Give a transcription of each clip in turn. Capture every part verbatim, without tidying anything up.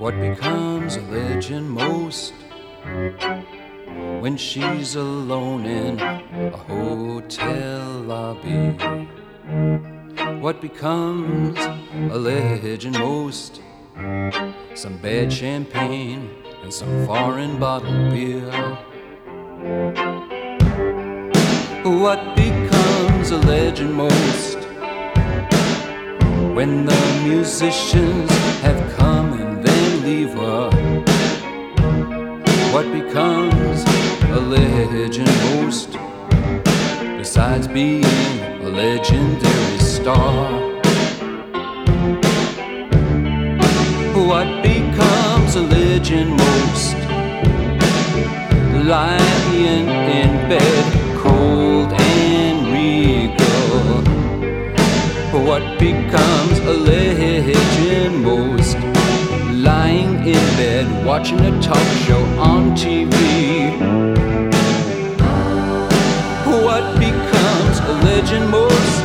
What becomes a legend most when she's alone in a hotel lobby? What becomes a legend most? Some bad champagne and some foreign bottled beer. What becomes a legend most when the musicians have come and then leave her? What becomes a legend most besides being a legendary star? What becomes a legend most lying in bed, cold and regal? What becomes a legend most lying in bed watching a talk show on T V? What becomes a legend most?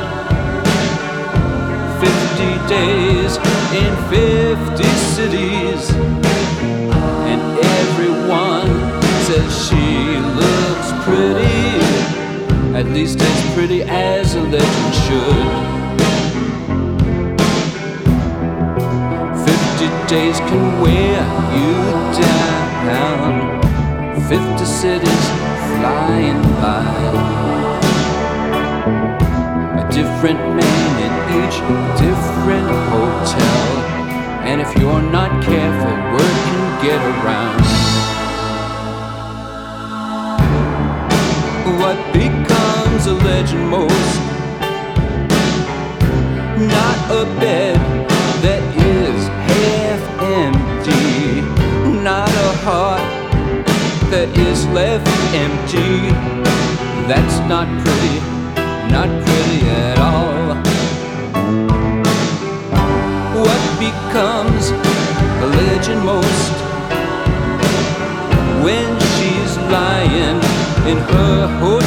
Fifty days in fifty cities, and everyone says she looks pretty, at least as pretty as a legend should. Fifty days can wear you down, fifty cities flying by, a different man in each different hotel, and if you're not careful, word can get around. What becomes a legend most? Not a bed that is half empty, not a heart that is left empty. That's not pretty, not pretty at all. What becomes a legend most when she's lying in her hotel